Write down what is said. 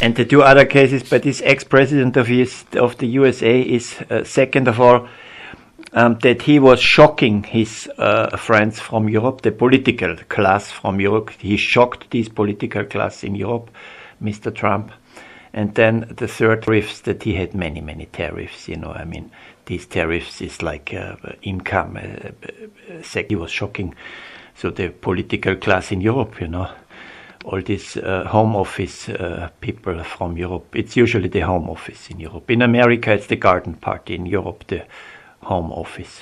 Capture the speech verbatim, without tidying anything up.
And the two other cases by this ex-president of, his, of the U S A is, uh, second of all, um, that he was shocking his uh, friends from Europe, the political class from Europe. He shocked this political class in Europe, Mister Trump. And then the third tariffs, that he had many, many tariffs, you know, I mean, these tariffs is like uh, income. Uh, he was shocking. So the political class in Europe, you know, all these uh, home office uh, people from Europe. It's usually the home office in Europe. In America, it's the garden party. In Europe, the home office.